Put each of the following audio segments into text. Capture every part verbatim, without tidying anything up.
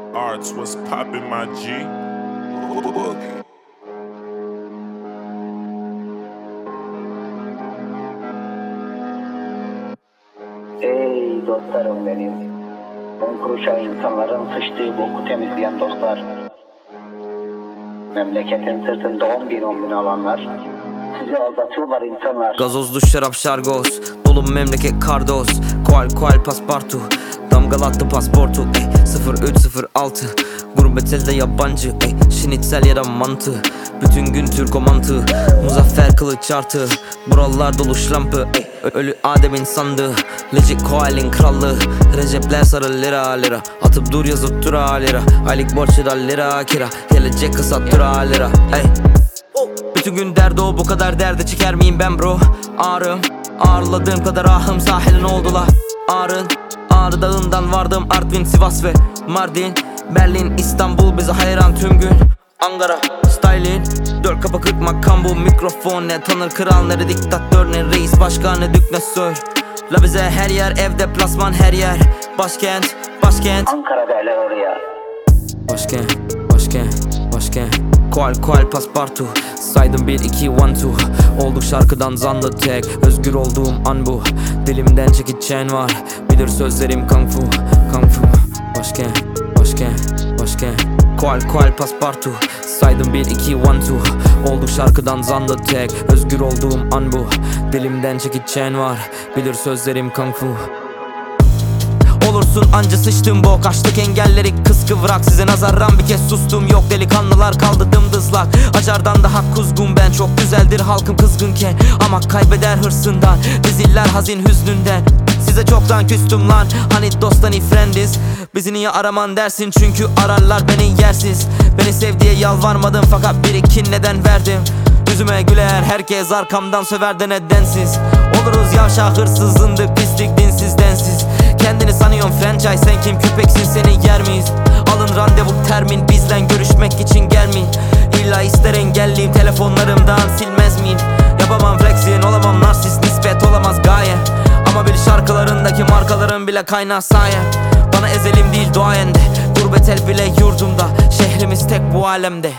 Arts, what's poppin', my G? Boogie. Ey dostlarım benim, on kuruşa insanların sıçtığı boku temizleyen dostlar, memleketin sırtında on bin on bin alanlar, sizi aldatıyorlar insanlar. Gazozlu şarap şargoz, dolu memleket kardos, koal koal paspartu, damgalattı pasportu, ey sıfır üç sıfır altı, gurbet elde yabancı, ey şinitsel ya da mantı, bütün gün Türko mantığı, Muzaffer kılıç artı, buralar dolu şlampı, ey ölü Adem'in sandığı, legit koalin krallığı, Recepler sarı lira lira, atıp dur yazıp dura lira, aylık borç lira lira kira, gelecek kısa dura lira, ey. Bütün gün derdi o, bu kadar derde çeker miyim ben bro? Ağrım, ağırladığım kadar ahım sahilin oldu la. Ağrın, Ağrı dağından vardım Artvin, Sivas ve Mardin, Berlin, İstanbul bize hayran tüm gün. Ankara, styling, dört kapı kırk makam bu mikrofon, ne tanır kral ne diktatör, ne reis başkan ne dük ne sör. La bize her yer evde plasman, her yer başkent, başkent Ankara derler oraya. Başkent, başkent, başkent Koal koal paspartu, saydım bir iki one two, olduk şarkıdan zanlı tek, özgür olduğum an bu, dilimden çekiçen var, bilir sözlerim kung fu, kung fu. Başkent, başkent, başkent Koal koal paspartu, saydım bir iki one two, olduk şarkıdan zanlı tek, özgür olduğum an bu, dilimden çekiçen var, bilir sözlerim kung fu. Olursun anca sıçtım bok, açtık engelleri kıskıvrak, size nazaran bir kez sustum, yok delikanlılar kaldı dımdızlak, acardan daha kuzgun ben, çok güzeldir halkım kızgınken, ama kaybeder hırsından, reziller hazin hüznünden, size çoktan küstüm lan, hani dost hani friendiz, bizi niye araman dersin, çünkü ararlar beni yersiz, beni sev diye yalvarmadım fakat bir iki neden verdim, yüzüme güler herkes arkamdan söver de nedensiz, oluruz yavşak hırsız zındık pislik dinsiz densiz. Kendini sanıyorsun franchise, sen kim köpeksin, seni yer miyiz? Alın randevu termin, bizden görüşmek için gelmeyin. İlla ister engelliyim, telefonlarımdan silmez miyim? Yapamam flexin, olamam narsist, nispet olamaz gaye, ama bil şarkılarındaki markaların bile kaynağı saye. Bana ezelim değil duayende, gurbet el bile yurdumda, şehrimiz tek bu alemde.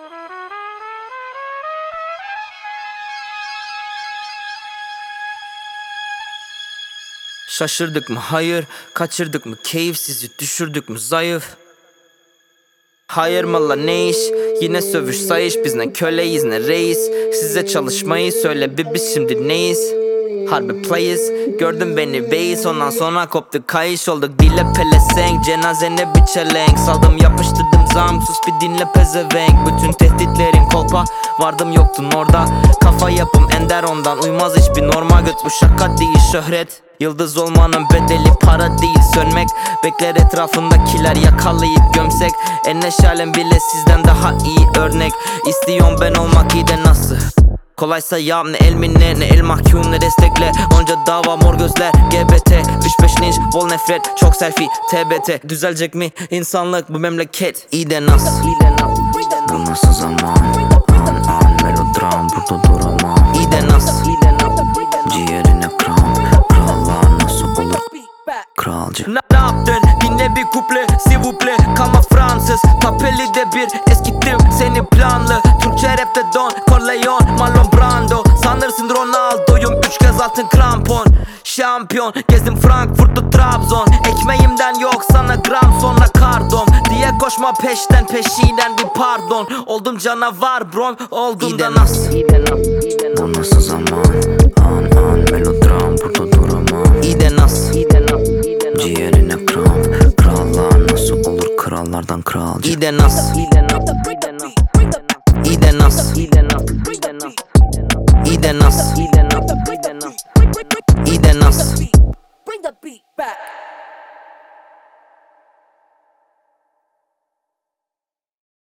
Şaşırdık mı? Hayır. Kaçırdık mı? Keyifsizi düşürdük mü? Zayıf. Hayır mı la ne iş? Yine sövüş sayış, biz ne köleyiz ne reis. Size çalışmayı söyle bir, biz şimdi neyiz? Harbi players, gördün beni beyiz, ondan sonra koptu kayış, olduk dile pelesenk, cenazene bir çelenk, saldım yapıştırdım zam, sus bir dinle pezevenk, bütün tehditlerin kolpa, vardım yoktun orada, kafa yapım ender ondan, uymaz hiçbir norma göt, bu şaka değil şöhret, yıldız olmanın bedeli para değil sönmek, bekler etrafındakiler yakalayıp gömsek, en neşalem bile sizden daha iyi örnek, istiyorum ben olmak iyi de nasıl? Kolaysa yap, ne el minne, ne el mahkum, ne destekle, onca dava mor gözler, G B T üç beş linç, bol nefret, çok selfie, T B T. Düzelecek mi insanlık bu memleket? İyi de nasıl? Bu nasıl zaman? An an melodram, burada duramam. İyi de nasıl? Ciğerine kram, krallar nasıl olur? Kralcı. Ne, ne yaptın? Dinle bir kuple, s'il vous plaît. Kalma Fransız, Tapeli de bir eskittim seni planlı. Türkçe rapte Don Corleone, Marlon Brando, sanırsın Ronaldo'yum, üç kez altın krampon. Şampiyon, gezdim Frankfurt'ta Trabzon, ekmeğimden yok sana gram, sonra kardom diye koşma peşten, peşinden bir pardon. Oldum canavar brom, oldum da nasıl? Bu nasıl zaman? An an melodram, burada duramam. İyi de nasıl? Ciğerine kram, krallar nasıl olur? Krallardan kralcı. İyi de nasıl?